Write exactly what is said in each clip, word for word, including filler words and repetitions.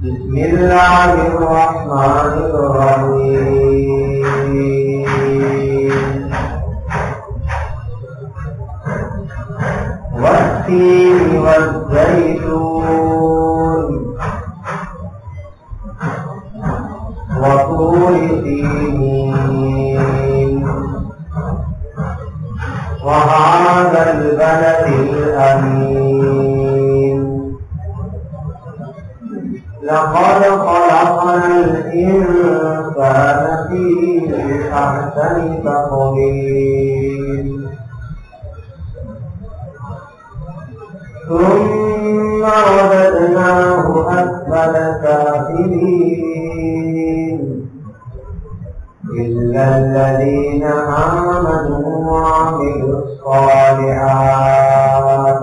بسم اللہ الرحمن الرحیم والتین والزیتون وطور سینین وهذا البلد الأمين لقد خلقنا الإنسان في أحسن تقويم ثم رددناه أسفل سافلين إلا الذين آمنوا وعملوا الصالحات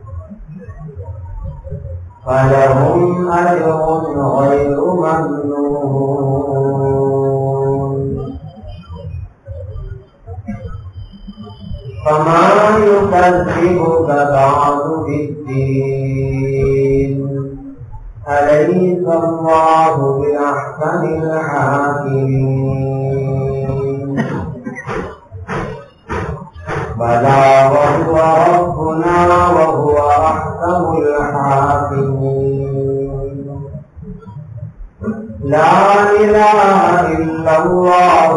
فلهم أجر غير ممنون فما يكذبك بعد بالدين أليس الله بأحسن الحاكمين بلى وهو ربنا وهو أحسن الحاكمين لا إله إلا الله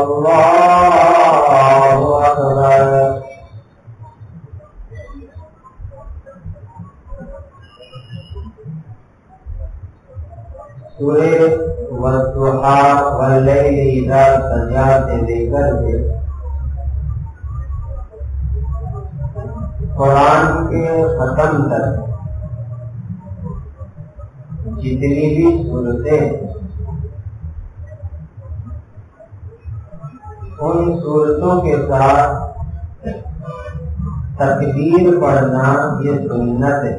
والله أكبر سورہ والضحیٰ واللیل اذا سجا سے لے کر کے قرآن کے ختم تک جتنی بھی صورتیں ان صورتوں کے ساتھ تکبیر پڑھنا یہ سنت ہے.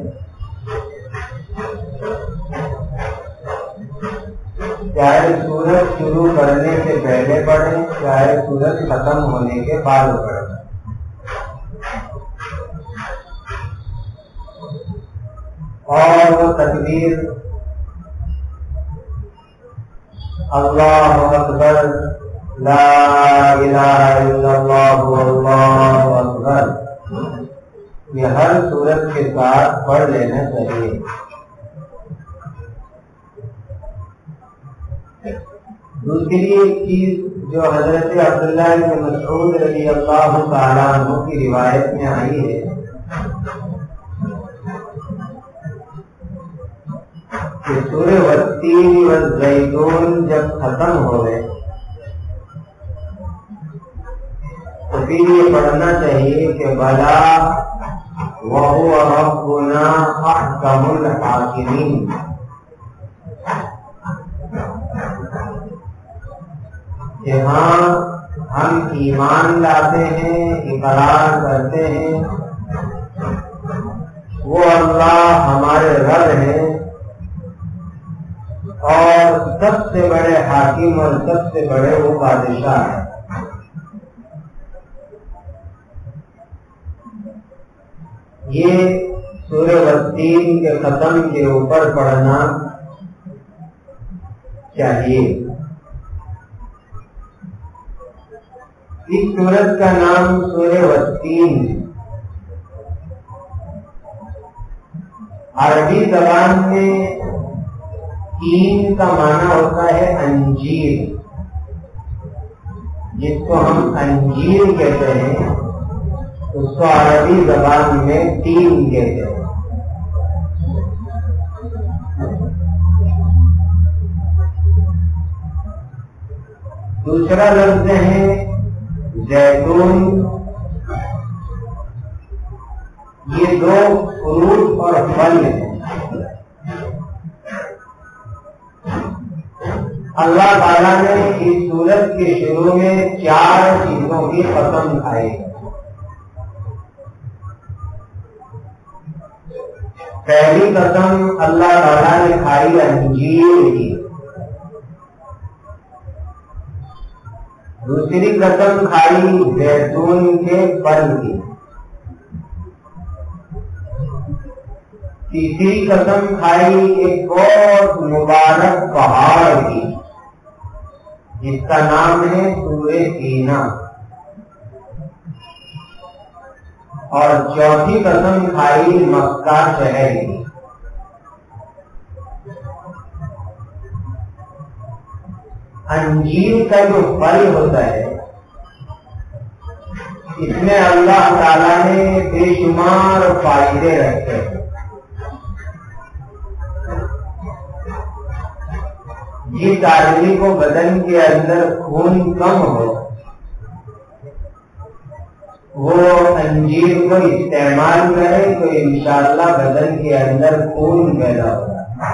چاہے سورج شروع کرنے سے پہلے پڑھیں چاہے سورج ختم ہونے کے بعد پڑھیں. اور وہ تکبیر اللہ اکبر لا الہ الا اللہ واللہ اکبر یہ ہر سورت کے ساتھ پڑھ لینا چاہیے. دوسری ایک چیز جو حضرت عبداللہ بن مسعود رضی اللہ تعالیٰ عنہ کی روایت میں آئی ہے کہ سورہ والتین والزیتون جب ختم ہو گئے تو پھر یہ پڑھنا چاہیے کہ بلا وہو ربنا احکم الحاکمین. کہ ہاں ہم ایمان لاتے ہیں اقرار کرتے ہیں وہ اللہ ہمارے رب ہیں اور سب سے بڑے حاکم اور سب سے بڑے وہ بادشاہ ہیں. یہ سورہ والتین کے ختم کے اوپر پڑھنا چاہیے. اس سورت کا نام سورہ والتین ہے. عربی زبان میں تین کا معنی ہوتا ہے انجیر. جس کو ہم انجیر کہتے ہیں اس کو عربی زبان میں تین کہتے ہیں. دوسرا لفظ ہے زیتون. یہ دو فروٹ اور پھل ہیں. اللہ تعالیٰ نے اس سورت کے شروع میں چار چیزوں کی قسم کھائی. پہلی قسم اللہ تعالیٰ نے کھائی انجیر کی. دوسری قسم کھائی زیتون کے پھل کی. تیسری قسم کھائی ایک بہت مبارک پہاڑ کی جس کا نام ہے طور سینا، اور چوتھی قسم کھائی مکہ شہر کی۔ انجیر کا جو پھل ہوتا ہے اس میں اللہ تعالیٰ نے بے شمار فائدے رکھے ہیں۔ جس آدمی کو بدن کے اندر خون کم ہو وہ انجیر کو استعمال کرے تو انشاءاللہ بدن کے اندر خون پیدا ہوگا۔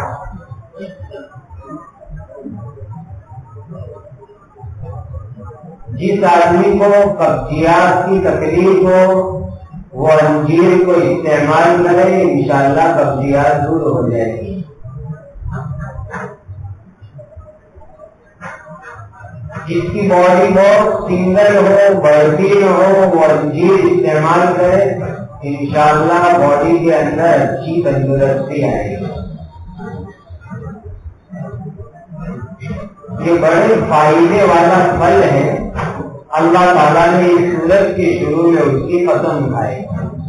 جس آدمی کو قبضیات کی تکلیف ہو وہ انجیر کو استعمال کرے انشاءاللہ قبضیات دور ہو جائے گی۔ جس کی باڈی بہت سنگل ہو، بڑھتی نہ ہو، وہ انجیر استعمال کرے انشاءاللہ باڈی کے اندر اچھی تندرستی آئے گی۔ یہ بڑے فائدے والا پھل ہے، اللہ تعالیٰ نے اس سورت کے شروع میں اس کی قسم کھائی۔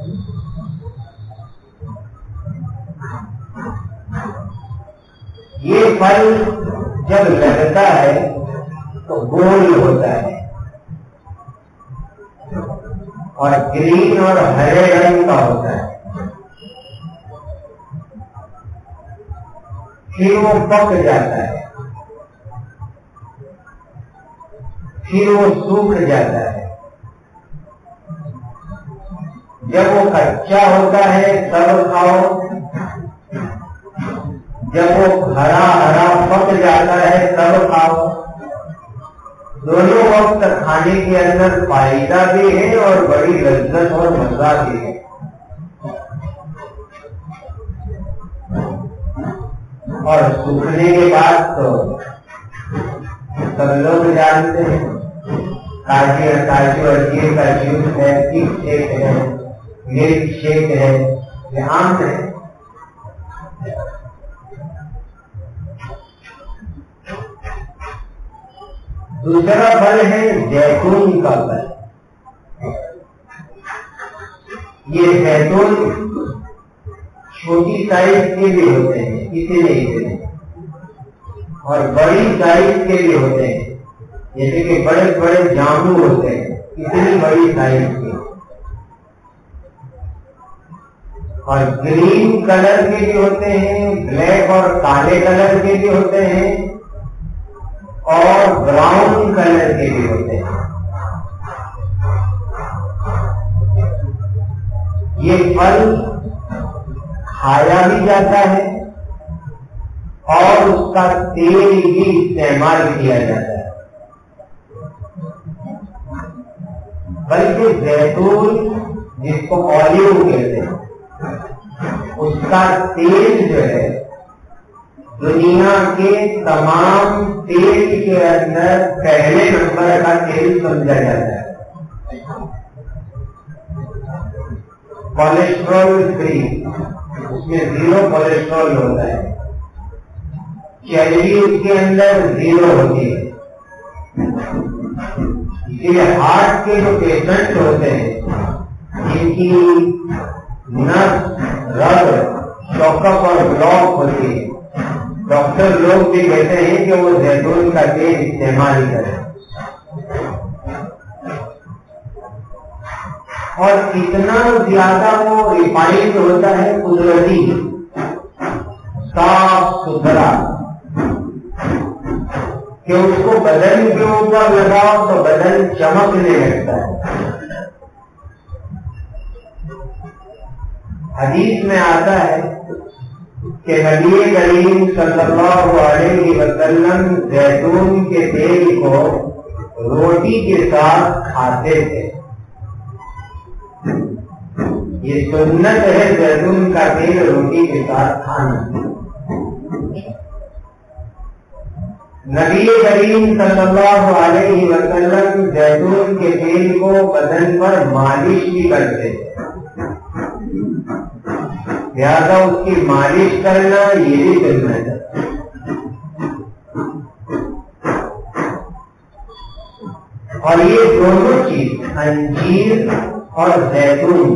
یہ پھل جب لگتا ہے تو گول ہوتا ہے اور گرین اور ہرے رنگ کا ہوتا ہے، پھر وہ پک جاتا ہے، پھر وہ سوکھ جاتا ہے۔ جب وہ کچا ہوتا ہے تب کھاؤ، جب وہ ہرا ہرا پک جاتا ہے تب کھاؤ۔ دونوں وقت کھانے کے اندر فائدہ بھی ہے اور بڑی لذت اور مزہ بھی ہے۔ اور سوکھنے کے بعد تو سب لوگ جانتے ہیں کاجو کاجو انجیر کا جوس ہے، کک شیک ہے، ملک شیک ہے، یہ عام ہے۔ دوسرا پھل ہے زیتون کا پھل۔ یہ زیتون چھوٹی سائز کے بھی ہوتے ہیں، اسی لیے اور بڑی سائز کے بھی ہوتے ہیں، جیسے کہ بڑے بڑے جامو ہوتے ہیں، اتنی بڑی سائز کے، اور گرین کلر کے بھی ہوتے ہیں، بلیک اور کالے کلر کے بھی ہوتے ہیں، اور براؤن کلر کے بھی ہوتے ہیں۔ یہ پھل کھایا بھی جاتا ہے اور اس کا تیل بھی استعمال کیا جاتا ہے، بلکہ زیتون جس کو اولیو کہتے ہیں اس کا تیل جو ہے دنیا کے تمام تیل کے اندر پہلے نمبر کا تیل سمجھا جاتا ہے۔ کولیسٹرول فری، اس میں زیرو کولیسٹرول ہوتا ہے، کیلوری اس کے اندر زیرو ہوتی ہے۔ اسی لیے ہارٹ کے جو پیشنٹ ہوتے ہیں جن کی نس رگ چوک اپ اور بلاک ہوتی ہے، ڈاکٹر لوگ بھی کہتے ہیں کہ وہ زیتون کا تیل استعمال کریں، اور اتنا زیادہ وہ ریفائنڈ ہوتا ہے، قدرتی صاف ستھرا، کہ اس کو بدن کے اوپر لگاؤ تو بدن چمکنے لگتا ہے۔ حدیث میں آتا ہے کہ نبی کریم صلی اللہ علیہ وسلم زیتون کے تیل کو روٹی کے ساتھ کھاتے تھے۔ یہ سنت ہے زیتون کا تیل روٹی کے ساتھ کھانا۔ نبی کریم صلی اللہ علیہ وسلم زیتون کے تیل کو بدن پر مالش بھی کرتے تھے۔ لہذا اس کی مالش کرنا یہ بھی سنت ہے. اور یہ دونوں چیز انجیر اور زیتون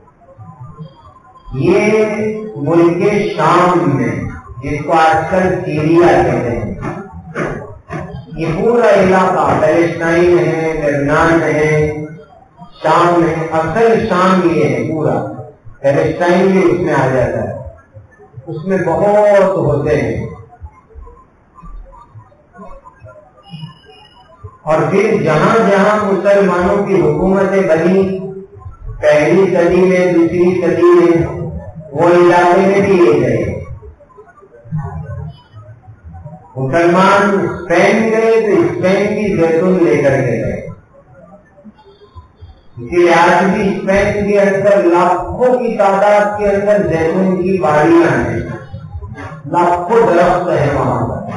یہ ملک شام میں جس کو آج کل سیریا کہتے ہیں یہ پورا علاقہ پیلسٹائن ہے، لبنان ہے، شام ہے. اصل شام یہ ہے پورا، پیلسٹائن بھی اس میں آ جاتا ہے. اس میں بہت ہوتے ہیں. اور پھر جہاں جہاں مسلمانوں کی حکومتیں بنی پہلی صدی میں، دوسری صدی میں، وہ علاقے میں بھی یہ گئے. مسلمان اسپین گئے تو اسپین کی زیتون لے کر کے گئے. اسی لیے آج بھی اسپین کے اندر لاکھوں کی تعداد کے اندر زیتون کی باڑیاں ہیں، لاکھوں درخت ہیں وہاں پر.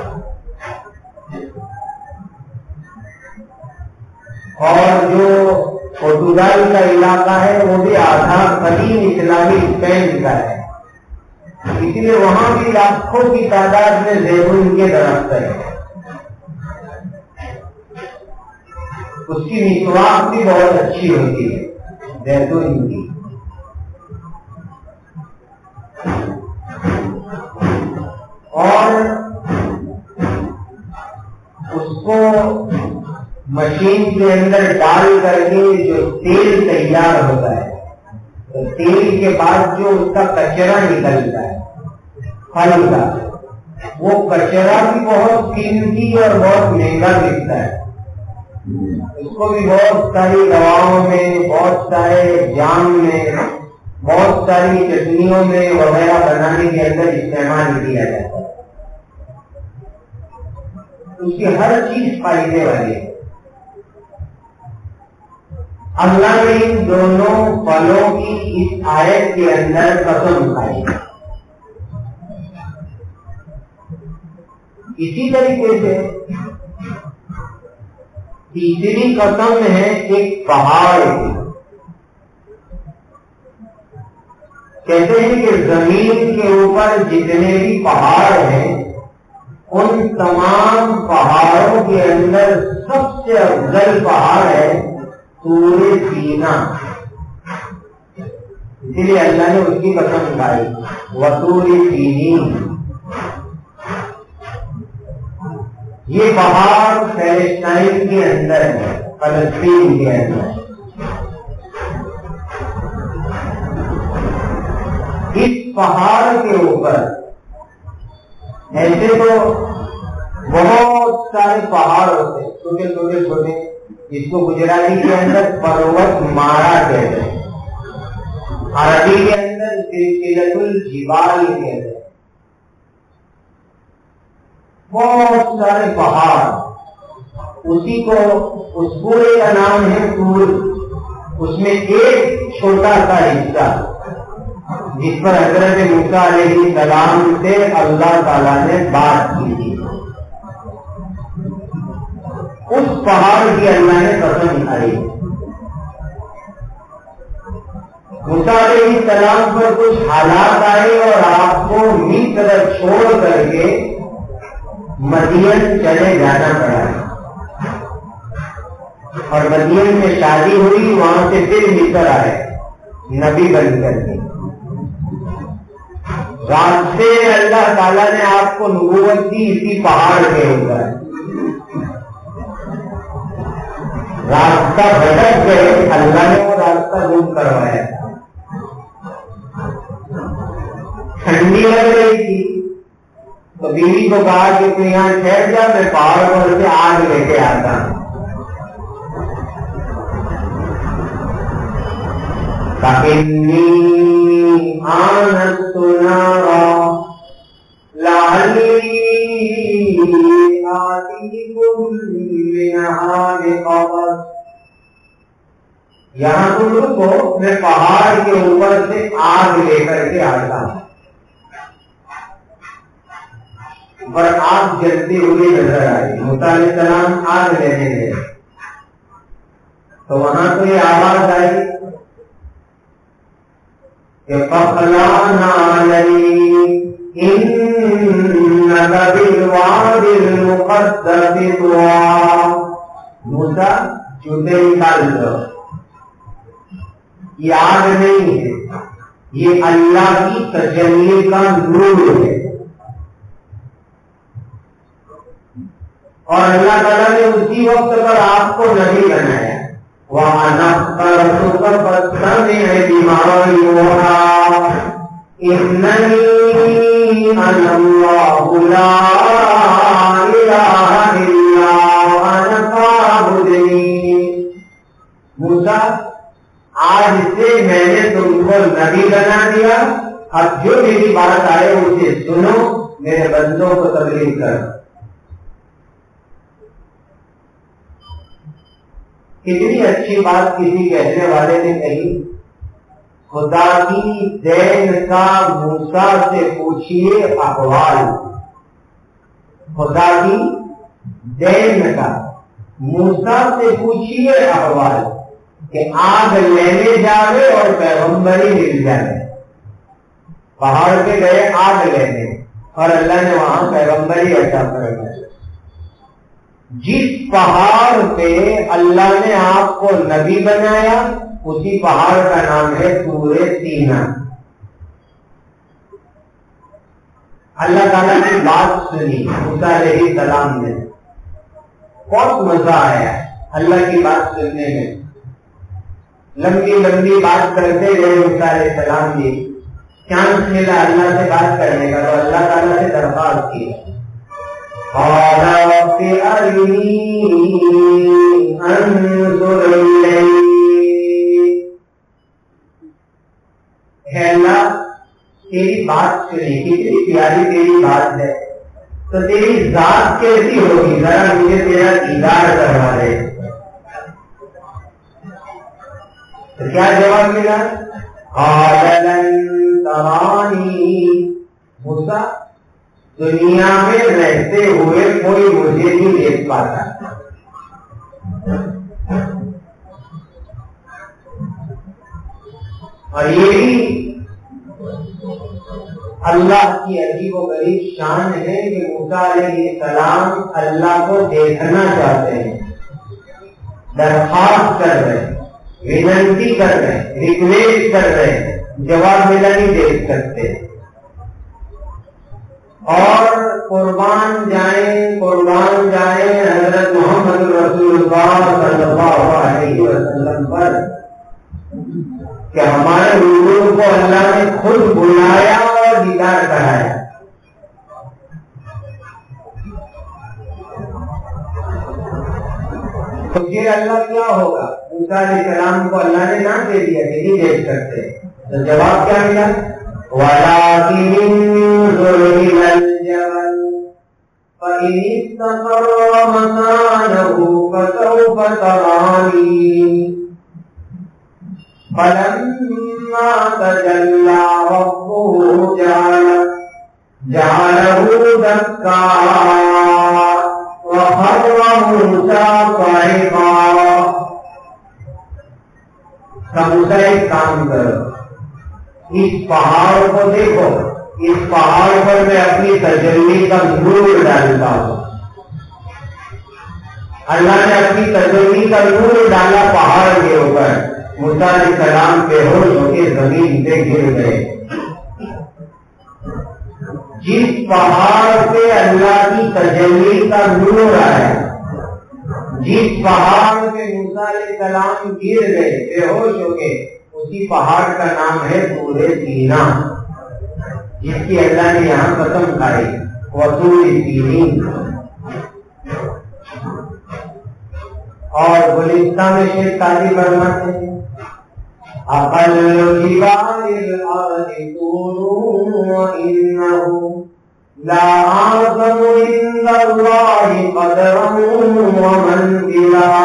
اور جو پرتگال کا علاقہ ہے وہ بھی آدھا قدیم اسلامی اسپین کا ہے، اسی لیے وہاں بھی لاکھوں کی تعداد میں زیتون کے درخت ہیں. اس کی مسواک بھی بہت اچھی ہوتی ہے زیتون کی. اور اس کو مشین کے اندر ڈال کر کے جو تیل تیار ہوتا ہے، تو تیل کے بعد جو اس کا کچرا نکلتا ہے پھل کا، وہ کچرا بھی بہت قیمتی اور بہت مہنگا بکتا ہے. اس کو بھی بہت ساری دواؤں میں، بہت سارے جام میں، بہت ساری چٹنیوں میں وغیرہ بنانے کے اندر استعمال کیا جاتا ہے. اس کی ہر چیز فائدے والی ہے. اللہ نے ان دونوں پھلوں کی اس آیت کے اندر قسم کھائی. اسی طریقے سے تیسری قسم ہے ایک پہاڑ کی. کہتے ہیں کہ زمین کے اوپر جتنے بھی پہاڑ ہیں ان تمام پہاڑوں کے اندر سب سے افضل پہاڑ ہے طور سینا. اسی لیے اللہ نے اس کی قسم کھائی وطور سینین. یہ پہاڑ پیلسٹائن کے اندر ہے، فلسطین کے اندر. اس پہاڑ کے اوپر ایسے تو بہت سارے پہاڑ ہوتے ہیں، چھوٹے چھوٹے چھوٹے، جس کو گجراتی کے اندر پروت مارا کہتے ہیں، عربی کے اندر سلسلۃ الجبال کہتے ہیں. بہت سارے پہاڑ، اسی کو اس پورے کا نام ہے طور. اس میں ایک چھوٹا سا حصہ جس پر حضرت موسیٰ علیہ السلام سے اللہ تعالیٰ نے بات کی تھی، اس پہاڑ کی اللہ نے قسم کھائی. موسیٰ علیہ السلام پر کچھ حالات آئے اور آپ کو مصر چھوڑ کر کے مدین چلے جانا پڑا، اور مدین میں شادی ہوئی، وہاں سے پھر مصر آئے نبی بن کر کے. راستے میں اللہ تعالیٰ نے آپ کو نبوت دی اسی پہاڑ کے اوپر. راستہ بھٹک گئے، اللہ نے وہ راستہ دور کروایا. ٹھنڈی لگ رہی تھی تو بیوی کو کہا کہ تو یہاں ٹھہر جا، میں پہاڑ پر سے آگ لے کے آتا ہوں. فَإِنِّي آنَسْتُ نَارًا لَعَلِّي آتِيكُم مِّنْهَا بِقَبَسٍ. یہاں تم رکو، میں پہاڑ کے اوپر سے آگ لے کر کے آتا ہوں. پر آگ جلتی ہوئی نظر آئی. موسیٰ علیہ السلام آگ لینے گئے تو وہاں تو یہ آواز آئی کہ فَخْلَعْنَا عَلَيْهِ إِنَّكَ بِالْوَادِ الْمُقَدَّسِ طُوًى. موسیٰ جوتے نکال دو. یہ آگ نہیں ہے، یہ اللہ کی تجلی کا نور ہے. اور اللہ تعالیٰ نے اسی وقت پر آپ کو نبی بنایا. وَأَنَا اخْتَرْتُكَ فَاسْتَمِعْ لِمَا يُوحَىٰ إِنَّنِي أَنَا اللَّهُ لَا إِلَٰهَ إِلَّا أَنَا فَاعْبُدْنِي. موسیٰ آج سے میں نے تم کو نبی بنا دیا، اب جو میری بات آئے اسے سنو، میرے بندوں کو تبلیغ کرو. کتنی اچھی بات کسی کہنے والے نے کہی، خدا کی دین کا موسیٰ سے پوچھیے احوال. خدا کی دین کا موسیٰ سے پوچھیے احوال کہ آگ لینے جاوے اور پیغمبری مل جائے. پہاڑ پہ گئے آگ لینے اور اللہ نے وہاں پیغمبری عطا فرمائی. جس پہاڑ پہ اللہ نے آپ کو نبی بنایا اسی پہاڑ کا نام ہے طور سینا. اللہ تعالیٰ کی بات سنی موسیٰ علیہ السلام نے، بہت مزہ آیا اللہ کی بات سننے میں. لمبی لمبی بات کرتے گئے موسیٰ علیہ السلام کی. چانس ملا اللہ سے بات کرنے کا تو اللہ تعالیٰ سے درخواست کی، قال رب أرني أنظر إليك. ہے اللہ تیری بات سنی، کتنی پیاری تیری بات ہے، تو تیری ذات کیسی ہوگی، ذرا مجھے تیرا دیدار کروا دے. تو کیا جواب ملا؟ قال لن ترانی. موسیٰ دنیا میں رہتے ہوئے کوئی مجھے نہیں دیکھ پاتا. اور یہ بھی اللہ کی عجیب و غریب شان ہے کہ موسیٰ علیہ السلام اللہ کو دیکھنا چاہتے ہیں، درخواست کر رہے ہیں، وننتی کر رہے ہیں، ریکویسٹ کر رہے ہیں، جواب ملا نہیں دیکھ سکتے. اور قربان جائیں قربان جائیں حضرت محمد رسول اللہ صلی اللہ علیہ وسلم پر کہ ہمارے حضور کو اللہ نے خود بلایا اور دیدار کرایا. تو پھر اللہ کیا ہوگا؟ موسیٰ علیہ السلام کو اللہ نے نہ دے دیا کہ نہیں دیکھ سکتے. تو جواب کیا ملا؟ وَلَٰكِنِ انظُرْ إِلَى الْجَبَلِ فَإِنِ اسْتَقَرَّ مَكَانَهُ فَسَوْفَ تَرَانِي فَلَمَّا تَجَلَّىٰ رَبُّهُ جَعَلَهُ دَكًّا وَخَرَّ مُوسَىٰ صَعِقًا. موسیٰ ایک کام کرو، اس پہاڑ کو دیکھو، اس پہاڑ پر میں اپنی تجلی کا نور ڈالتا ہوں. اللہ نے اپنی تجلی کا نور ڈالا پہاڑ کے اوپر. موسیٰ علیہ السلام بے ہوش ہو کے زمین پہ گر گئے. جس پہاڑ پہ اللہ کی تجلی کا نور آیا، جس پہاڑ پہ موسیٰ علیہ السلام گر گئے بے ہوش ہو کے، اسی پہاڑ کا نام ہے طور سینا، جس کی اللہ نے یہاں قسم کھائی وطور سینین. اور گلستان میں شیخ سعدی فرماتے ہیں اقل جبال الارض طور وانه لا اعظم عند الله قدرا ومنزلا.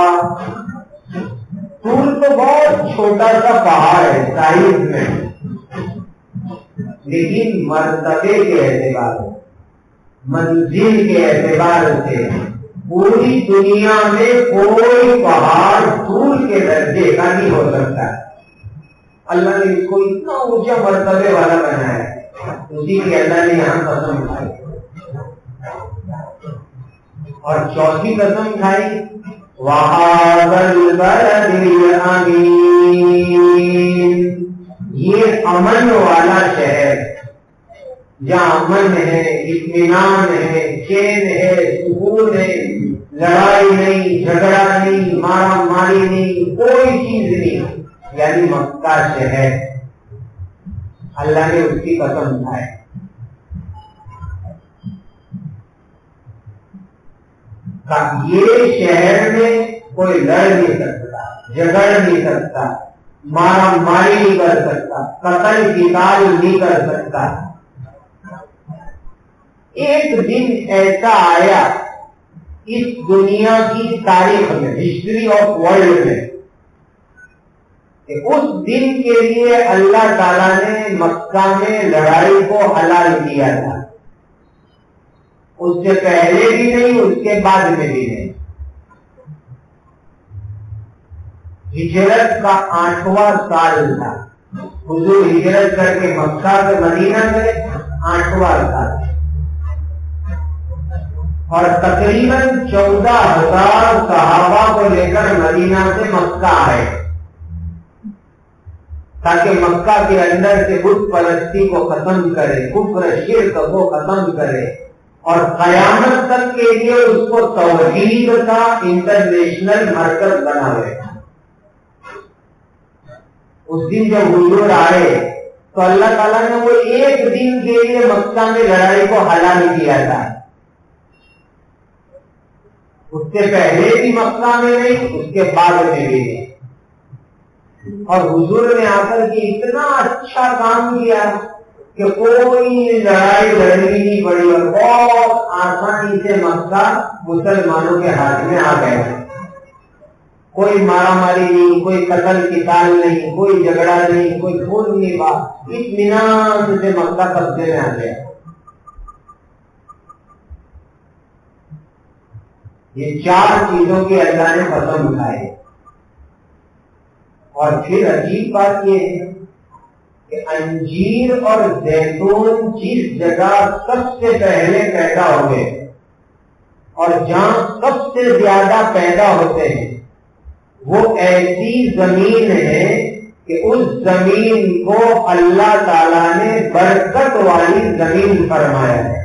طور تو بہت چھوٹا سا پہاڑ ہے سائز میں، لیکن مرتبے کے اعتبار منزل کے اعتبار سے پوری دنیا میں کوئی پہاڑ طور کے درجے کا نہیں ہو سکتا. اللہ نے اس کو اتنا اونچا مرتبے والا بنایا ہے، اسی کی اللہ نے یہاں قسم کھائی. اور چوتھی قسم کھائی وَهَٰذَا الْبَلَدِ الْأَمِينِ، یہ امن والا شہر جہاں امن ہے، اطمینان ہے، چین ہے، سکون ہے، لڑائی نہیں، جھگڑا نہیں، مارا ماری نہیں، کوئی چیز نہیں، یعنی مکہ شہر. اللہ نے اس کی قسم کھائی. یہ شہر میں کوئی لڑ نہیں سکتا، جھگڑ نہیں سکتا، مارا ماری نہیں کر سکتا، قتل قتال نہیں کر سکتا. ایک دن ایسا آیا اس دنیا کی تاریخ میں، ہسٹری آف ورلڈ میں، کہ اس دن کے لیے اللہ تعالیٰ نے مکہ میں لڑائی کو حلال کیا تھا. اس سے پہلے بھی نہیں، اس کے بعد میں بھی نہیں. ہجرت کا آٹھواں سال تھا. حضور ہجرت کر کے مکہ سے مدینہ گئے، آٹھواں سال. اور تقریباً چودہ ہزار صحابہ کو لے کر مدینہ سے مکہ آئے، تاکہ مکہ کے اندر سے بت پرستی کو ختم کرے، کفر شرک کو ختم کرے، اور قیامت تک کے لیے اس کو توحید کا انٹرنیشنل مرکز بناوے. اس دن جب حضور آئے تو اللہ تعالیٰ نے وہ ایک دن کے لیے مکہ میں لڑائی کو حلال کیا تھا. اس سے پہلے بھی مکہ میں نہیں، اس کے بعد میں بھی نہیں. اور حضور نے آ کر کے اتنا اچھا کام کیا کہ کوئی لڑائی لڑنی نہیں پڑی، اور بہت آسانی سے مکہ مسلمانوں کے ہاتھ میں آ گیا. کوئی مارا ماری نہیں، کوئی قتل قتال نہیں، کوئی جھگڑا نہیں، کوئی خون نہیں، بات اطمینان سے مکہ قبضے میں آ گیا. یہ چار چیزوں کی اللہ نے قسم اٹھائی. اور پھر عجیب بات یہ ہے کہ انجیر اور زیتون جس جگہ سب سے پہلے پیدا ہوئے اور جہاں سب سے زیادہ پیدا ہوتے ہیں، وہ ایسی زمین ہے کہ اس زمین کو اللہ تعالی نے برکت والی زمین فرمایا ہے.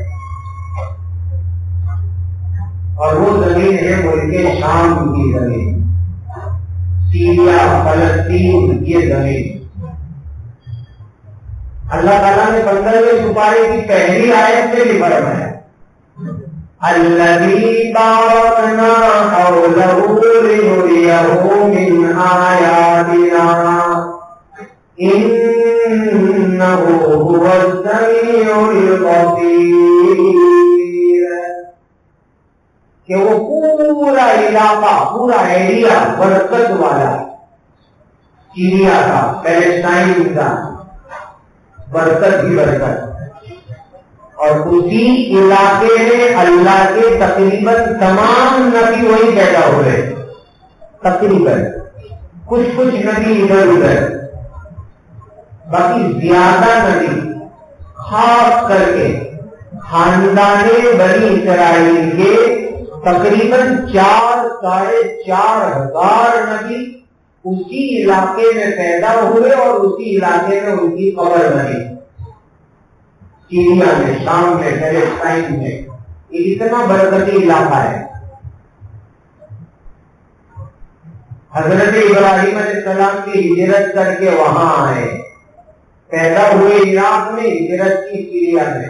اور وہ زمین ہے ملک شام کی زمین، سیریا، فلسطین کی زمین. اللہ تعالیٰ نے پندرہویں سپارے کی پہلی آیت سے بھی فرمایا الذی بارکنا حولہ لنریہ من آیاتنا انہ هو السمیع البصیر. کہ وہ پورا علاقہ، پورا ایریا برکت والا، سیریا کا، پیلسٹائن کا، برکت ہی برکت. اور اسی علاقے میں اللہ کے تقریباً تمام نبی وہی پیدا ہوئے. تقریباً کچھ کچھ نبی ادھر ادھر، باقی زیادہ نبی خاص کر کے خاندان بنی اسرائیل کے تقریباً چار ساڑھے چار ہزار نبی اسی علاقے میں پیدا ہوئے اور اسی علاقے میں ان کی قبر بنی. سیریا میں، شام میں، پیلسٹائن میں. یہ اتنا برکتی علاقہ ہے. حضرت ابراہیم علیہ السلام کی ہجرت کر کے وہاں آئے، پیدا ہوئے عراق میں، ہجرت کی سیریا میں.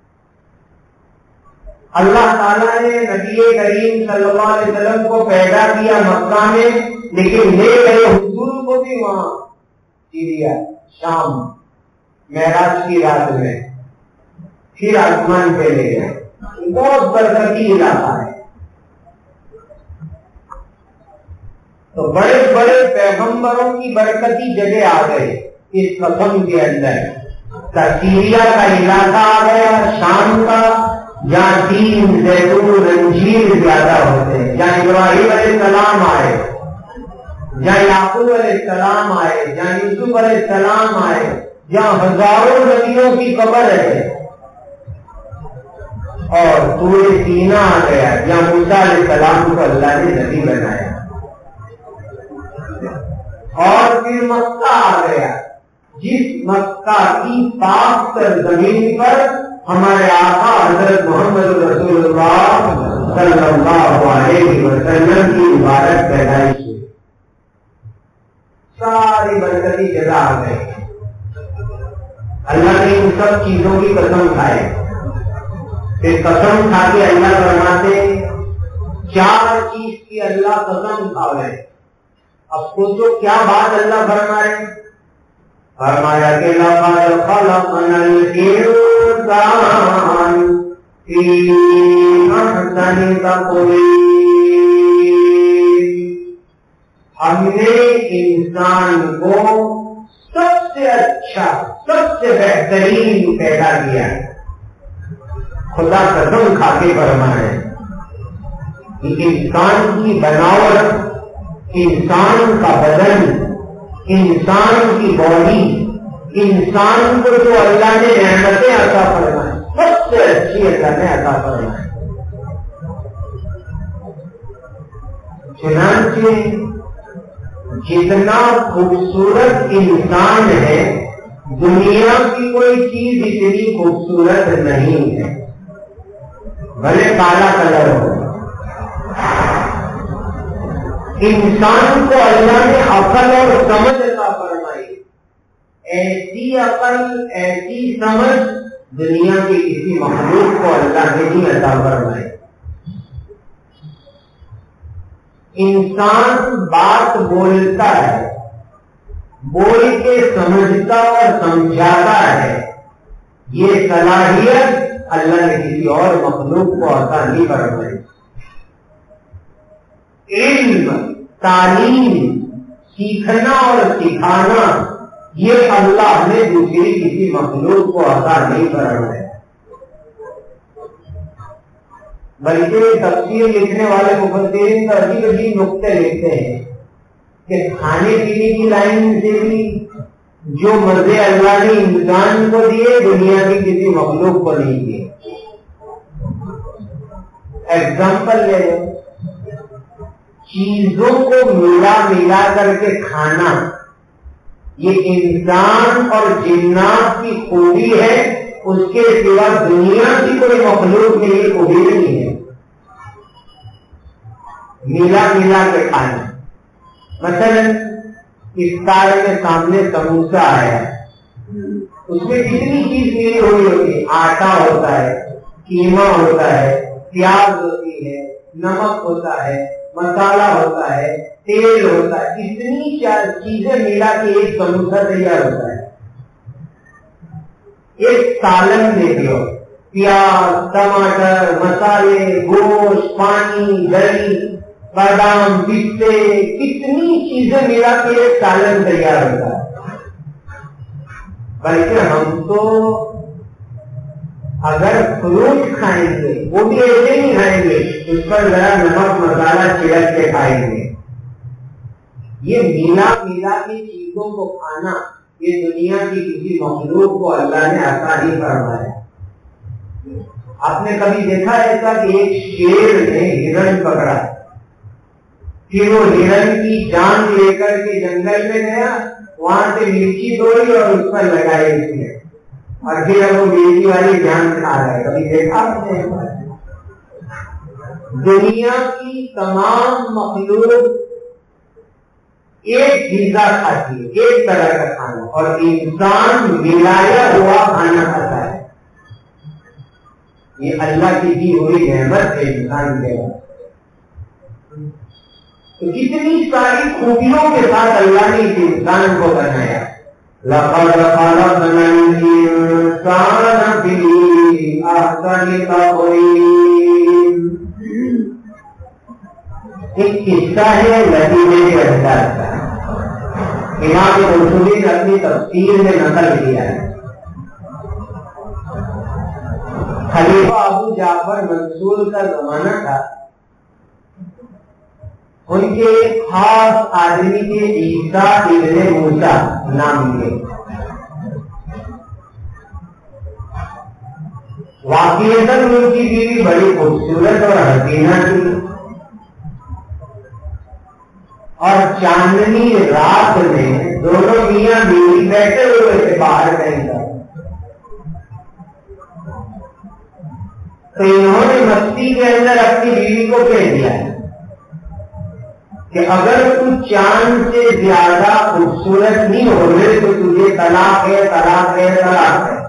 اللہ تعالیٰ نے نبی کریم صلی اللہ علیہ وسلم کو پیدا کیا مکہ میں، لیکن لے گئے حضور کو بھی وہاں سیریا، شام، معراج کی رات میں، پھر آسمان پہ لے گئے. بہت برکتی علاقہ ہے. تو بڑے بڑے پیغمبروں کی برکتی جگہ آ گئے اس قسم کے اندر. سیریا کا علاقہ آ گیا، شام کا، جہاں تین زیتون انجیر زیادہ ہوتے ہیں، جہاں ابراہیم علیہ السلام آئے، جہاں یعقوب علیہ السلام آئے، جہاں یوسف علیہ السلام آئے، جہاں ہزاروں نبیوں کی قبر ہے، اور طور سینا آ گیا جہاں موسیٰ علیہ السلام کو اللہ نے نبی بنایا، اور پھر مکہ آ گیا جس مکہ کی پاک تر زمین پر ہمارے آقا حضرت محمد رسول اللہ صلی اللہ علیہ وسلم کی مبارک پیدائش ہوئی، ساری برکتی جگہ آ گئے۔ اللہ نے ان سب چیزوں کی قسم کھائے، پھر قسم کھا کے اللہ فرماتے چار چیز کی اللہ قسم کھا رہے۔ اب سوچو کیا بات اللہ فرما رہے، فرمایا کہ لقد خلقنا الانسان فی احسن تقویم، ہم نے انسان کو سب سے اچھا سب سے بہترین پیدا کیا ہے۔ خدا قسم کھا کے فرمائے کہ انسان کی بناوٹ، انسان کا بدن، انسان کی باڈی، انسان کو جو اللہ نے نعمتیں عطا فرمائے سب سے اچھی اللہ نے عطا فرمائے۔ چنانچہ جتنا خوبصورت انسان ہے دنیا کی کوئی چیز اتنی خوبصورت نہیں ہے، بھلے کالا کلر ہو۔ انسان کو اللہ نے عقل اور سمجھ عطا فرمائی، ایسی عقل ایسی سمجھ دنیا کے کسی مخلوق کو اللہ نے نہیں عطا فرمائی۔ انسان بات بولتا ہے، بول کے سمجھتا اور سمجھاتا ہے، یہ صلاحیت اللہ نے کسی اور مخلوق کو عطا نہیں فرمائی۔ علم، تعلیم، سیکھنا اور سکھانا یہ اللہ نے دوسری کسی مخلوق کو عطا نہیں فرمایا۔ بلکہ تفسیر لکھنے والے مفسرین کا عجیب عجیب نقطے لکھتے ہیں کہ کھانے پینے کی لائن سے بھی جو مزے اللہ نے انسان کو دیے دنیا کی کسی مخلوق کو نہیں دیے۔ ایگزامپل لے لو، چیزوں کو ملا ملا کر کے کھانا یہ انسان اور جنات کی خوبی ہے، اس کے سوا دنیا کی کوئی مخلوق میں یہ خوبی نہیں ہے، ملا ملا کے کھانا۔ مثلا افطار میں سامنے سموسا آیا، اس میں کتنی چیز ملی ہوئی ہوتی ہے، آٹا ہوتا ہے، قیمہ ہوتا ہے، پیاز ہوتی ہے، نمک ہوتا ہے، مسالہ ہوتا ہے، تیل ہوتا ہے، اتنی چیزیں ملا کے ایک سموسا تیار ہوتا ہے۔ ایک سالن لے لو، پیاز، ٹماٹر، مسالے، گوشت، پانی، دہی، بادام، پستے، کتنی چیزیں ملا کے ایک سالن تیار ہوتا ہے۔ بلکہ ہم تو اگر فروٹ کھائیں گے وہ بھی ایسے ہی کھائیں گے، اس پر ذرا نمک مسالہ چھڑک کے کھائیں گے۔ یہ ملا ملا کی چیزوں کو کھانا یہ دنیا کی کسی مخلوق کو اللہ نے عطا نہیں فرمایا۔ آپ نے کبھی دیکھا ایسا کہ ایک شیر نے ہرن پکڑا، پھر وہ ہرن کی جان لے کر کے جنگل میں گیا، وہاں سے مرچی توڑی اور اس پر لگائی اس نے، اور پھر اب وہ مرچی والی جان کھا رہا ہے؟ کبھی دیکھا آپ نے؟ دنیا کی تمام مخلوق ایک غذا کھاتی ہے، ایک طرح کا کھانا، اور انسان ملایا ہوا کھانا کھاتا ہے۔ یہ اللہ کی دی ہوئی نعمت ہے انسان کے بعد۔ تو کتنی ساری خوبیوں کے ساتھ اللہ نے اس انسان کو بنایا۔ لقد خلقنا الانسان فی احسن تقویم۔ ایک قصہ ہے لدینے کے اندر کا، امام قرطبی نے اپنی تفسیر میں نقل کیا ہے۔ خلیفہ ابو جعفر منصور کا زمانہ تھا، ان کے ایک خاص آدمی کے عیسیٰ ابن موسیٰ نام کے واقعتاً ان کی بیوی بڑی خوبصورت اور حسینہ تھی، اور چاندنی رات میں دونوں میاں بیوی بیٹھے ہوئے تھے باہر کہیں پر، تو انہوں نے مستی کے اندر اپنی بیوی کو کہہ دیا کہ اگر تو چاند سے زیادہ خوبصورت نہیں ہو رہے تو تجھے طلاق ہے طلاق ہے طلاق ہے۔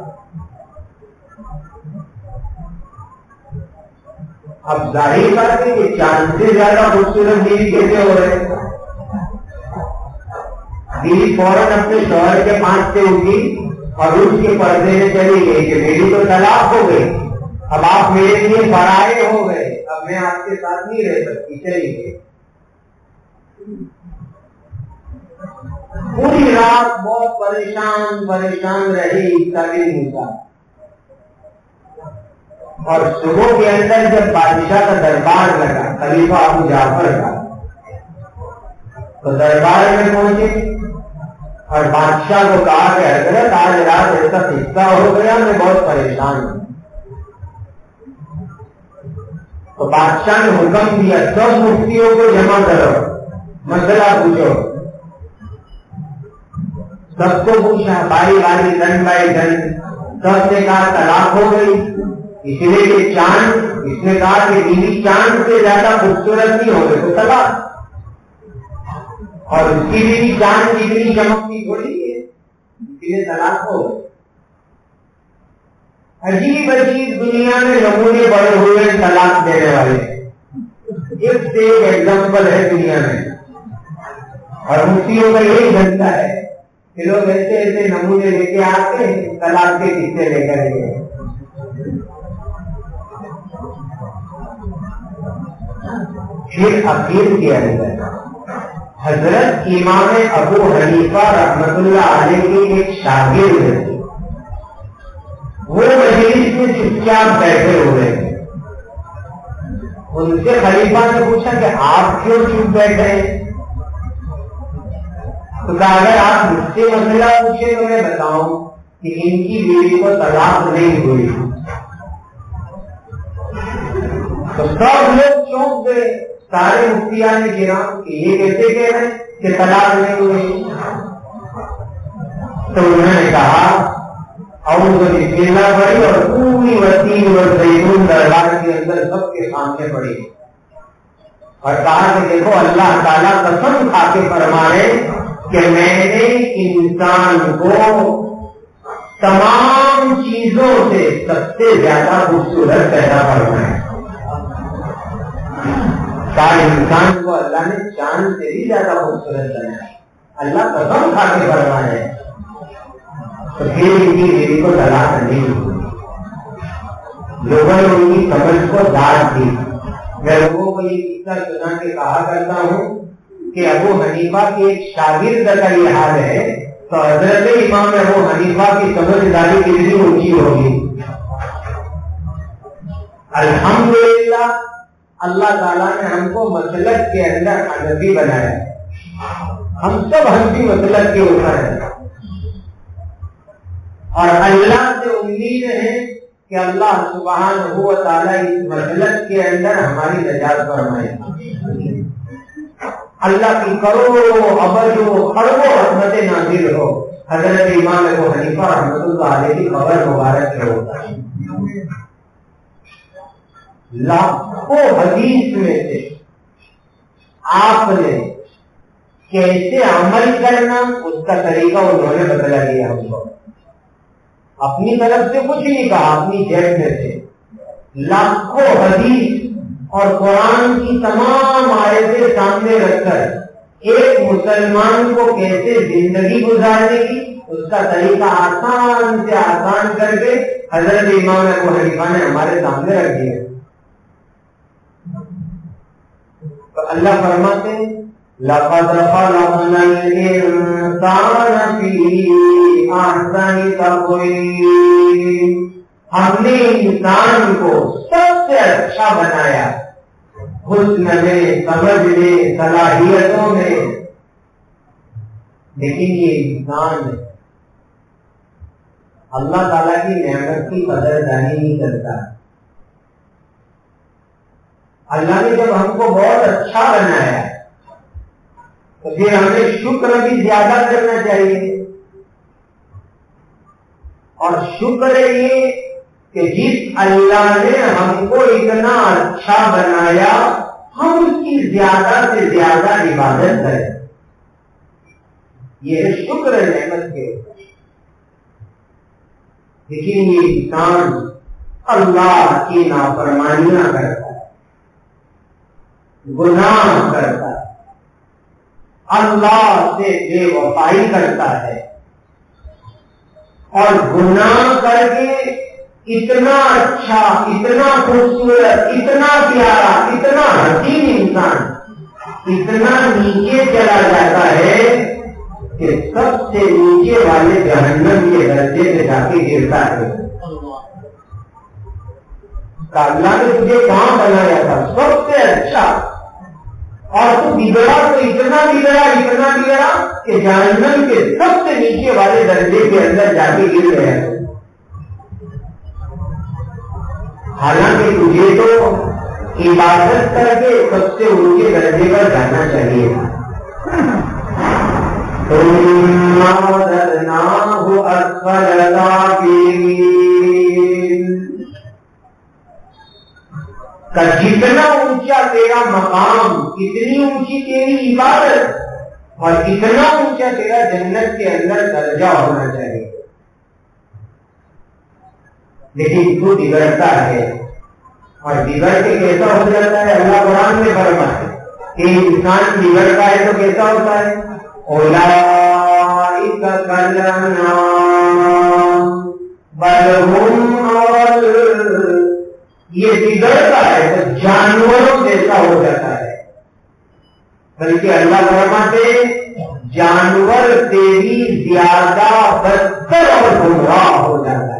اب ظاہر بات ہے کہ چاند سے زیادہ خوبصورت بیوی کیسے ہو رہے؟ بیوی فوراً اپنے شوہر کے پاس سے اٹھی اور اس کے پردے میں چلی گئی کہ میری تو طلاق ہو گئی، اب آپ میرے لیے پرائے ہو گئے، اب میں آپ کے ساتھ نہیں رہ سکتی، چلی گئی۔ پوری رات بہت پریشان پریشان رہی عیسیٰ بن موسیٰ، اور صبح کے اندر جب بادشاہ کا دربار لگا خلیفہ ابو جعفر کا، تو دربار میں پہنچے اور بادشاہ کو کہا کہ حضرت آج رات ایسا قصہ ہو گیا، میں بہت پریشان ہوں۔ تو بادشاہ نے حکم دیا سب مفتیوں کو جمع کرو، مسئلہ پوچھو۔ سب کو پوچھا باری باری ڈن بائی ڈن، سب نے کہا طلاق ہو گئی، اس لیے کہ چاند، اس نے کہا کہ بیوی چاند سے زیادہ خوبصورت نہیں ہو گئے تو طلاق، اور اس کی بیوی چاند جتنی چمکتی تھوڑی ہے اس لیے طلاق ہو گئی۔ عجیب عجیب دنیا میں نمونے بڑے ہوئے طلاق دینے والے، ایک سے ایک ایگزامپل ہے دنیا میں، اور مفتیوں کا یہی دھندا ہے کہ لوگ ایسے ایسے نمونے لے کے آتے ہیں، طلاق کے قصے لے کر کے۔ پھر اخیر کے اندر حضرت امام ابو حنیفہ رحمت اللہ علیہ کے ایک شاگرد تھے، وہ مجلس میں چپ چاپ بیٹھے ہوئے تھے۔ ان سے خلیفہ نے پوچھا کہ آپ کیوں چپ بیٹھے ہیں؟ تو کہا اگر آپ مجھ سے مسئلہ پوچھے تو میں بتاؤں کہ ان کی بیوی کو طلاق نہیں ہوئی۔ تو سب لوگ چونک گئے، سارے مفتیان کرام کہ یہ کیسے کہہ رہے ہیں کہ طلاق نہیں ہوئی؟ تو انہوں نے کہا اعوذ بسم اللہ پڑھی اور پوری وسیع و زیتون دربار کے اندر سب کے سامنے پڑھی، اور کہا کہ دیکھو اللہ تعالیٰ قسم کھا کے فرمائے کہ میں نے انسان کو تمام چیزوں سے سب سے زیادہ خوبصورت پیدا فرمایا۔ سارے انسان کو اللہ نے چاند سے بھی زیادہ خوبصورت بنایا، اللہ قسم کھا کے فرمایا۔ تو پھر ان کی بیوی کو طلاق نہیں ہوئی، لوگوں نے ان کی سمجھ کو داد دی۔ میں لوگوں کو یہ قصہ سنا کے کہا کرتا ہوں کہ ابو حنیفہ کے ایک شاگرد کا یہ حال ہے تو حضرت امام ابو حنیفہ کی سمجھداری کتنی اونچی ہوگی۔ الحمدللہ اللہ تعالیٰ نے ہم کو مسلک کے اندر حنفی بنایا، ہم سب حنفی مسلک کے اوپر ہیں، اور اللہ سے امید ہے کہ اللہ سبحانہ و تعالیٰ اس مسلک کے اندر ہماری نجات فرمائے۔ اللہ کی کروڑوں ابجوں خربوں رحمت نازل ہو حضرت امام ابو حنیفہ رحمۃ اللہ علیہ کی قبر مبارک کے ہوتا ہے۔ لاکھوں حدیث میں سے آپ نے کیسے عمل کرنا اس کا طریقہ انہوں نے بدلا دیا ہم کو، اپنی طرف سے کچھ نہیں کہا، اپنی جیب میں سے لاکھوں حدیث اور قرآن کی تمام آیتیں سامنے رکھ کر ایک مسلمان کو کیسے زندگی گزارنے کی اس کا طریقہ آسان سے آسان کر کے حضرت امام ابو حنیفہ نے ہمارے سامنے رکھ دیا۔ تو اللہ فرماتے ہیں لَقَدْ خَلَقْنَا الْإِنسَانَ فِي أَحْسَنِ تَقْوِيمٍ، ہم نے انسان کو سب سے اچھا بنایا، حسن میں، سمجھ میں، صلاحیتوں میں، لیکن یہ انسان اللہ تعالیٰ کی نعمت کی قدر دانی نہیں کرتا. اللہ نے جب ہم کو بہت اچھا بنایا تو پھر ہمیں شکر بھی زیادہ کرنا چاہیے. اور شکر یہ کہ جس اللہ نے ہم کو اتنا اچھا بنایا ہم اس کی زیادہ سے زیادہ عبادت کریں. یہ شکر نعمت کے. لیکن یہ انسان اللہ کی نافرمانیاں کرتا ہے، گناہ کرتا ہے، اللہ سے بے وفائی کرتا ہے، اور گناہ کر کے اتنا اچھا، اتنا خوبصورت، اتنا پیارا، اتنا حسین انسان اتنا نیچے چلا جاتا ہے کہ سب سے نیچے والے جہنم کے درجے سے جا کے گرتا ہے. اللہ نے تجھے کہاں بنایا تھا سب سے اچھا، اور تو بگڑا تو اتنا بگڑا اتنا بگڑا کہ جہنم کے سب سے نیچے والے درجے کے اندر جا کے گر گیا. حالانکہ تجھے تو عبادت کر کے سب سے اونچے درجے پر جانا چاہیے تھا. جتنا اونچا تیرا مقام، اتنی اونچی تیری عبادت، اور اتنا اونچا تیرا جنت کے اندر درجہ ہونا چاہیے. لیکن تو بگڑتا ہے، اور بگڑ کے کیسا ہو جاتا ہے؟ اللہ قرآن میں فرماتا ہے کہ انسان بگڑتا ہے تو کیسا ہوتا ہے؟ اولئک کالانعام بل ہم اضل. یہ بگڑتا ہے تو جانوروں جیسا ہو جاتا ہے. بلکہ اللہ فرماتے جانور تیری زیادہ بدتر اور گمراہ ہو جاتا ہے.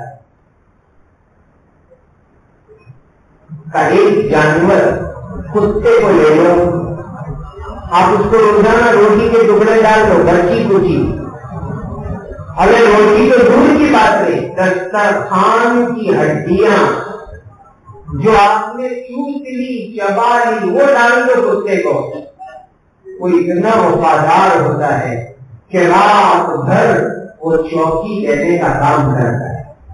کا ایک جانور کتے کو لے لو، آپ اس کو روزانہ روٹی کے ٹکڑے ڈال دو، برچی کچی، اگر روٹی تو دور کی بات نہیں، دسترخوان کی ہڈیاں جو آپ نے چوس لی، چبا لی، وہ ڈال دو کتے کو، وہ اتنا وفادار ہوتا ہے کہ رات بھر وہ چوکی دینے کا کام کرتا ہے.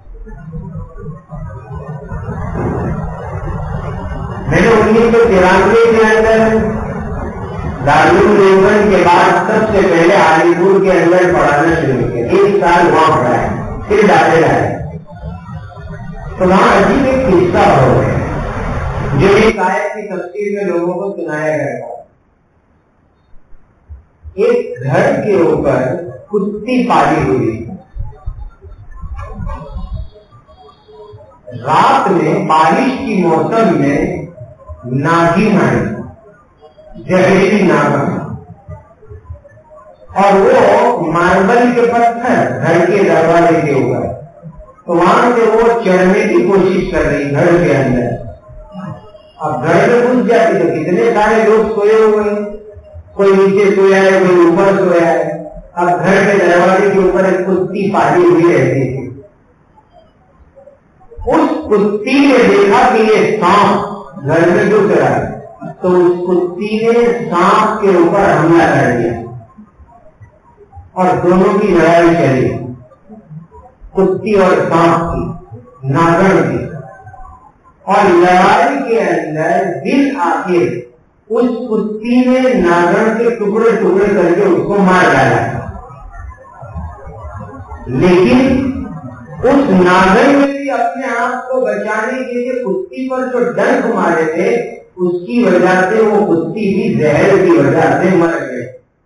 میں نے انیس سو ترانوے کے اندر دارالعلوم دیوبند کے بعد سب سے پہلے علی پور کے اندر پڑھانا شروع کیا. ایک سال وہاں پڑھا ہے، پھر ڈالے آئے تو وہاں عجیب ایک قصہ ہو گیا جو ایک آیت کی تفسیر میں لوگوں کو سنایا گیا تھا. ایک گھر کے اوپر کتی پالی ہوئی، رات میں بارش کی موسم میں ناگن آئی، زہریلی ناگن، اور وہ ماربل کے پتھر گھر کے دروازے کے اوپر، تو وہاں سے وہ چڑھنے کی کوشش کر رہی گھر کے اندر. اب گھر میں گھس جاتی تو کتنے سارے لوگ سوئے ہوئے ہیں، کوئی نیچے سویا ہے، کوئی اوپر سویا ہے. اب گھر کے دروازے کے اوپر ایک کتی پالی ہوئی رہتی تھی. اس کتی نے دیکھا کہ یہ سانپ گھر میں گھس رہا ہے، تو اس کتی نے سانپ کے اوپر حملہ کر دیا اور دونوں کی لڑائی چلی، کتی اور سانپ کی، ناگن کی. اور لڑائی کے اندر بالآخر اس کتی نے ناگن کے ٹکڑے ٹکڑے کر کے اس کو مار ڈالا. لیکن اس ناگن میں بھی اپنے آپ کو بچانے کے لیے کتی پر جو ڈنک مارے تھے اس کی وجہ سے وہ کتی بھی زہر کی وجہ سے مر گئے.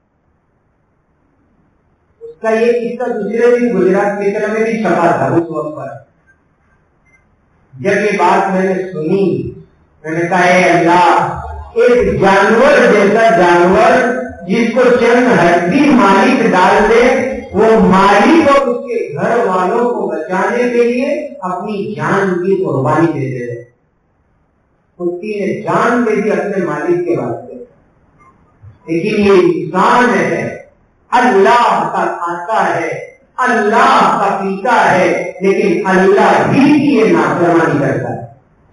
اس کا یہ قصہ دوسرے دن گجرات کی طرف میں بھی چھپا تھا. اس وقت پر جب یہ بات میں نے سنی میں نے کہا اے اللہ، ایک جانور جیسا جانور جس کو چند ہڈی مالک ڈال دے، وہ مالک اور اس کے گھر والوں کو بچانے کے لیے اپنی جان کی قربانی دے دے. کتی نے جان دے دی اپنے مالک کے واسطے، لیکن یہ انسان ہے، اللہ کا کھاتا ہے، اللہ کا پیتا ہے، لیکن اللہ ہی کی یہ نافرمانی کرتا ہے۔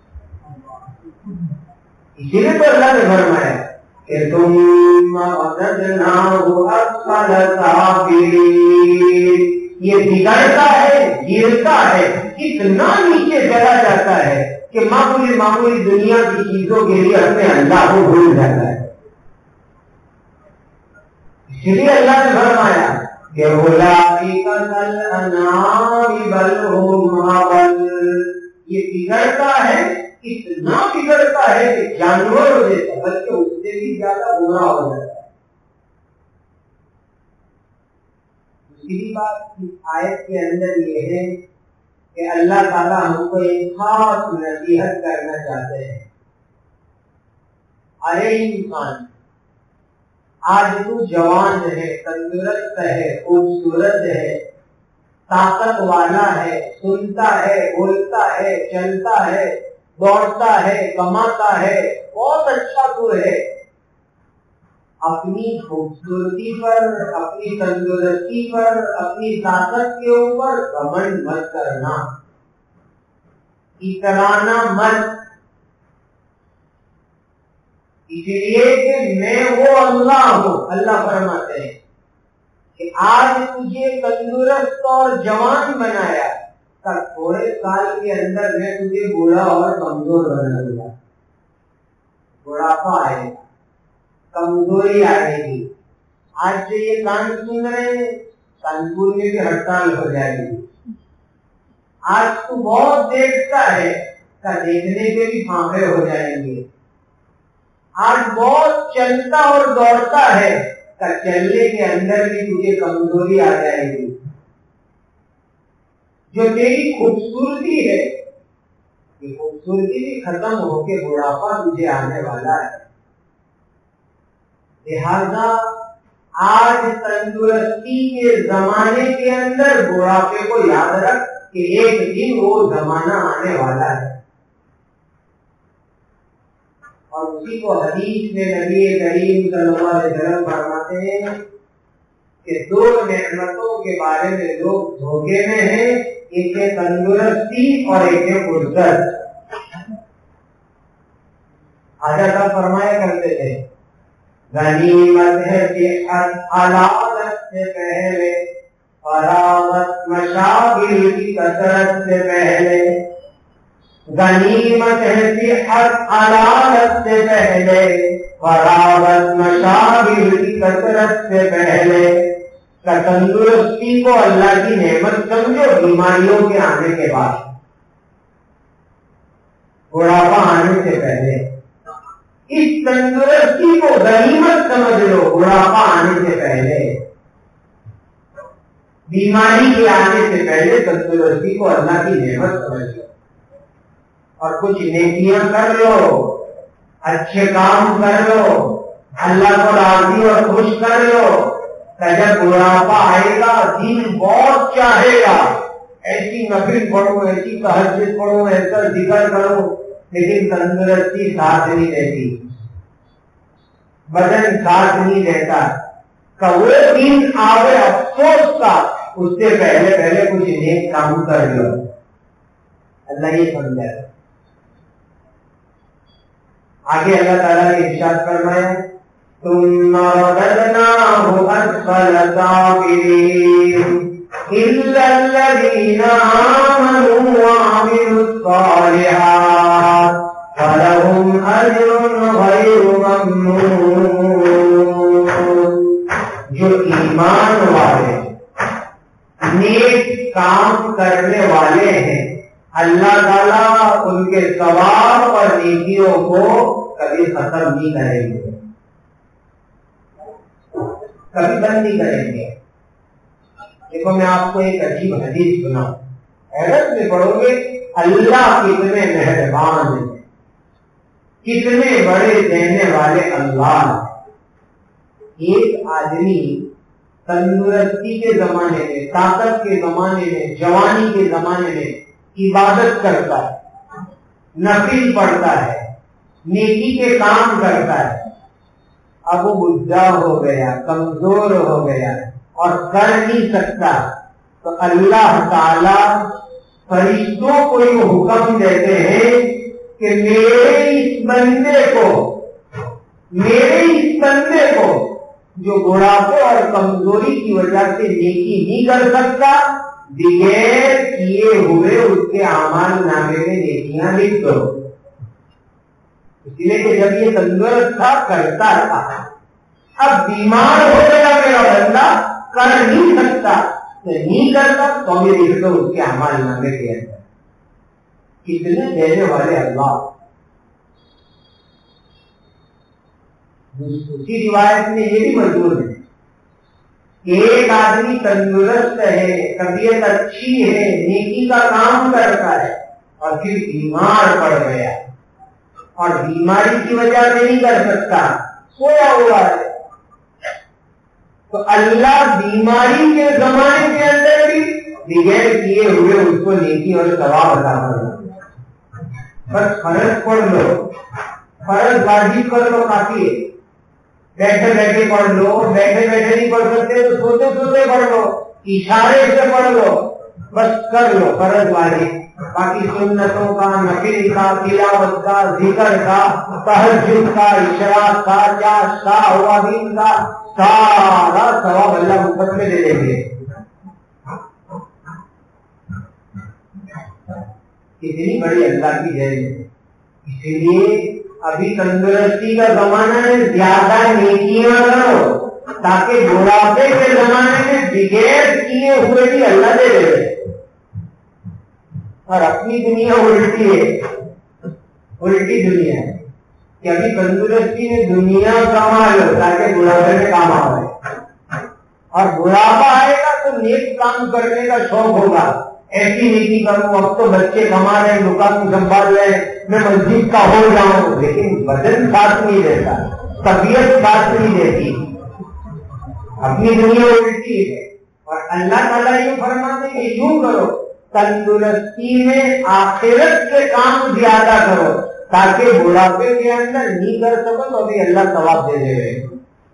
اسی لیے تو اللہ نے فرمایا کہ ثم رددناہ اسفل سافلین، یہ بگڑتا ہے، گرتا ہے، اتنا نیچے چلا جاتا ہے کہ معمولی معمولی دنیا کی چیزوں کے لیے اپنے اللہ کو بھول جاتا ہے۔ اس لیے اللہ نے فرمایا کہ اولئک کالانعام بل هم اضل، یہ بگڑتا ہے، اتنا بگڑتا ہے کہ جانور ہو جاتا ہے، بلکہ اس سے بھی زیادہ گناہ ہو جاتا ہے۔ دوسری بات اس آیت کے اندر یہ ہے کہ اللہ تعالیٰ ہم کو ایک خاص نصیحت کرنا چاہتے ہیں۔ ارے انسان، آج تو جوان ہے، تندرست ہے، خوبصورت ہے، طاقت والا ہے، سنتا ہے، بولتا ہے، چلتا ہے، دوڑتا ہے، کماتا ہے، بہت اچھا تو ہے۔ اپنی خوبصورتی پر، اپنی تندرستی پر، اپنی طاقت کے اوپر گھمنڈ مت کرنا، اترانا مت، اس لیے کہ میں وہ اللہ ہوں۔ اللہ فرماتے ہیں کہ آج تجھے تندرست اور جوان بنایا، تب تھوڑے سال کے اندر میں تجھے بوڑھا اور کمزور بنا دوں گا، بڑھاپا آئے گا، کمزوری آئے گی۔ آج سے یہ کان سن رہے ہیں، کانپور میں بھی ہڑتال ہو جائے گی۔ آج تو بہت دیکھتا ہے، کا دیکھنے کے بھی پھانپے ہو جائیں گے۔ آج بہت چلتا اور دوڑتا ہے، کا چلنے کے اندر بھی تجھے کمزوری آ جائے گی۔ جو تیری خوبصورتی ہے، یہ خوبصورتی بھی ختم ہو کے بڑھاپا تجھے آنے والا ہے۔ لہذا آج تندرستی کے زمانے کے اندر بڑھاپے کو یاد رکھ کہ ایک دن وہ زمانہ آنے والا ہے۔ اور اسی کو حدیث میں نبی کریم صلی اللہ علیہ وسلم فرماتے ہیں کہ دو نعمتوں کے بارے میں لوگ دھوکے میں ہیں، ایک ہے تندرستی اور ایک ہے فرصت۔ آجا صاحب فرمایا کرتے تھے غنیمت ہے صحت حلالت سے پہلے، فراغت مشاغل کی کثرت سے پہلے۔ غنیمت ہے صحت حلالت سے پہلے، فراغت مشاغل کی کثرت سے پہلے۔ تندرستی کو اللہ کی نعمت سمجھو بیماریوں کے آنے کے بعد، بڑھاپا آنے سے پہلے۔ اس تندرستی کو غنیمت سمجھ لو بڑھاپا آنے سے پہلے، بیماری کے آنے سے پہلے تندرستی کو اللہ کی نعمت سمجھ لو، اور کچھ نیکیاں کر لو، اچھے کام کر لو، اللہ کو راضی اور خوش کر لو۔ جب بڑھاپا آئے گا دین بہت چاہے گا ایسی نفل پڑھو، ایسی تہجد پڑھو، ایسا ذکر کرو، لیکن تندرستی ساتھ نہیں دیتی، بدن ساتھ نہیں دیتا۔ کہ وہ دن آوے افسوس کا، اس سے پہلے پہلے کچھ نیک کام کر لو۔ اللہ یہ سمجھا۔ آگے اللہ تعالیٰ نے ارشاد فرمایا ثم رددناہ اسفل سافلین الا الذین آمنوا وعملوا الصالحات فلهم اجر غیر ممنون۔ جو ایمان والے نیک کام کرنے والے ہیں، اللہ تعالیٰ ان کے ثواب اور نیکیوں کو کبھی ختم نہیں کریں گے، کبھی بند نہیں کریں گے۔ دیکھو میں آپ کو ایک عجیب حدیث سناؤں، حیرت میں پڑھو گے اللہ کتنے مہربان ہیں، کتنے بڑے دینے والے اللہ ہیں۔ ایک آدمی تندرستی کے زمانے میں، طاقت کے زمانے میں، جوانی کے زمانے میں عبادت کرتا ہے، نفل پڑھتا ہے، نیکی کے کام کرتا ہے، اب وہ بڈھا ہو گیا، کمزور ہو گیا اور کر نہیں سکتا، تو اللہ تعالی فرشتوں کو یہ حکم دیتے ہیں کہ میرے اس بندے کو میرے اس بندے کو جو بڑھاپے اور کمزوری کی وجہ سے نیکی نہیں کر سکتا، بغیر کیے ہوئے اس کے اعمال نامے میں نیکیاں لکھ دو، اس لیے کہ جب یہ تندرست تھا کرتا تھا، اب بیمار ہو گیا میرا بندہ، کر نہیں سکتا، نہیں کرتا، تو ہمیں لکھ دو اس کے اعمال نامے کے اندر۔ کتنے دینے والے اللہ۔ اسی روایت میں یہ بھی موجود ہے کہ ایک آدمی تندرست ہے، طبیعت اچھی ہے، نیکی کا کام کرتا ہے، اور پھر بیمار پڑ گیا اور بیماری کی وجہ سے نہیں کر سکتا، سویا ہوا ہے، تو اللہ بیماری کے زمانے کے اندر بھی بغیر کیے ہوئے اس کو نیکی اور ثواب عطا کرتا ہے۔ بس فرض پڑھ لو، فرض واجب کر لو، کافی ہے، بیٹھے بیٹھے پڑھ لو، بیٹھے بیٹھے نہیں پڑھ سکتے تو سوتے سوتے پڑھ لو، اشارے سے پڑھ لو، بس کر لو فرض واجب، باقی سنتوں کا، نفل کا، تلاوت کا، ذکر کا، تہجد کا، اشراق کا، چاش کا، اوابین کا، سارا ثواب اللہ مفت میں دے دیں گے۔ کتنی بڑی اللہ کی جائے، اسی لیے ابھی تندرستی کا زمانہ ہے، زیادہ نیکیاں کرو تاکہ بڑھاپے کے زمانے میں بغیر کیے ہوئے بھی اللہ دے دے۔ اور اپنی دنیا الٹی ہے، الٹی دنیا ہے کہ ابھی تندرستی میں دنیا کما لو تاکہ بڑھاپے میں کام آئے، اور بڑھاپا آئے گا تو نیک کام کرنے کا شوق ہوگا، ایسی نیکی کروں، اب تو بچے کما رہے ہیں، دکان سنبھال رہے ہیں، میں مسجد کا ہو جاؤں، لیکن بدن ساتھ نہیں دیتا، طبیعت ساتھ نہیں دیتی، اپنی دنیا الٹی ہے۔ اور اللہ تعالیٰ یہ فرماتے ہیں کہ یوں کرو، تندرستی میں آخرت کے کام زیادہ کرو تاکہ بڑھاپے کے اندر نہیں کر سکو تو ابھی اللہ ثواب دے دے رہے۔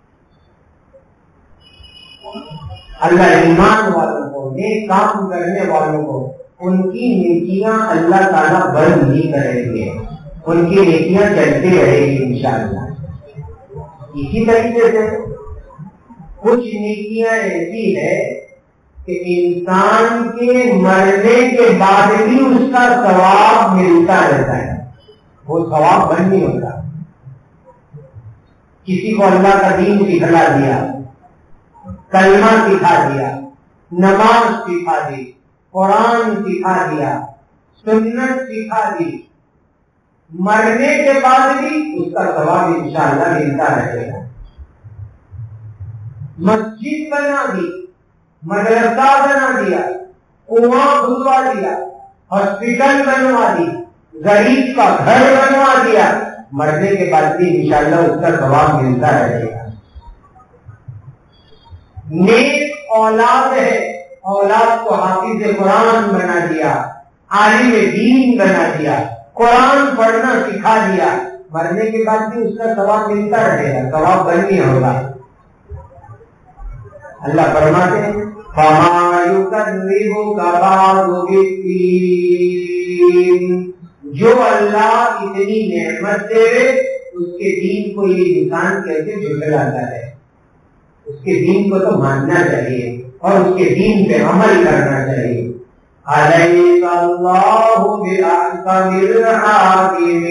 اللہ ایمان والوں کو، نیک کام کرنے والوں کو، ان کی نیکیاں اللہ تعالیٰ بند نہیں کریں گے، ان کی نیکیاں چلتی رہے گی انشاءاللہ۔ اسی طریقے سے کچھ نیکیاں ایسی ہے کہ انسان کے مرنے کے بعد بھی اس کا ثواب ملتا رہتا ہے، وہ ثواب بند نہیں ہوتا۔ کسی کو اللہ کا دین سکھلا دیا، کلمہ سکھا دیا، نماز سکھا دی، قرآن سکھا دیا، سنت سکھا دی، مرنے کے بعد بھی اس کا ثواب انشاءاللہ ملتا رہے گا۔ مسجد بنا دی، مدرسہ بنا دیا، کنواں کھلوا دیا، ہاسپٹل بنوا دی، غریب کا گھر بنوا دیا، مرنے کے بعد بھی انشاءاللہ اس کا ثواب ملتا رہے گا۔ نیک اولاد ہے، اولاد کو حافظ قرآن بنا دیا، عالم دین بنا دیا، قرآن پڑھنا سکھا دیا، مرنے کے بعد بھی اس کا ثواب ملتا رہے گا، ثواب بند نہیں ہوگا۔ اللہ فرماتے ہیں فَمَا يُكَذِّبُكَ بَعْدُ بِالدِّينِ، جو اللہ اتنی نعمت دے اس کے دین کو یہ انسان کیسے جھٹلاتا ہے؟ اس کے دین کو تو ماننا چاہیے اور اس کے دین پہ عمل کرنا چاہیے۔ علیہ اللہ بِأَحْكَمِ الْحَاكِمِينَ،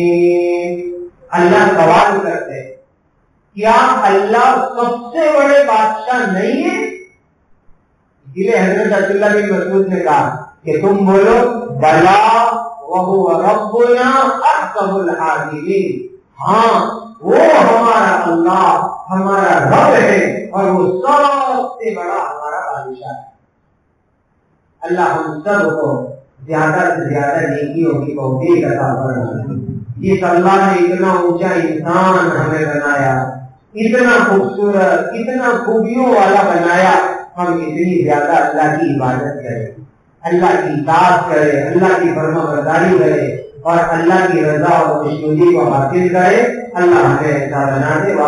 اللہ سوال کرتے ہیں کیا اللہ سب سے بڑے بادشاہ نہیں ہے؟ اس لیے حضرت عبداللہ بن مسعود نے کہا کہ تم بولو بلا وَهُوَ رَبُّنَا أَحْكَمُ الْحَاكِمِينَ، ہاں وہ ہمارا اللہ ہمارا رب ہے اور وہ سب سے بڑا ہمارا بادشاہ ہے۔ اللہ ہم سب کو زیادہ سے زیادہ نیکیوں کی توفیق عطا فرمائے۔ جس اللہ نے اتنا اونچا انسان ہمیں بنایا، اتنا خوبصورت، اتنا خوبیوں والا بنایا، ہم اتنی زیادہ اللہ کی عبادت کریں، اللہ کی اطاعت کریں، اللہ کی فرما برداری کریں، اور اللہ کی رضا اور خوشنودی کو حاصل کرے. اللہ ہمیں ایسا بنا دے.